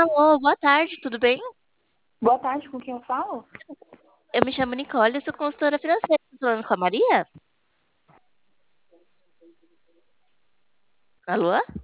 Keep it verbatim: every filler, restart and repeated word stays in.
Alô, boa tarde, tudo bem? Boa tarde, com quem eu falo? Eu me chamo Nicole, eu sou consultora financeira. Tô falando com a Maria? Alô?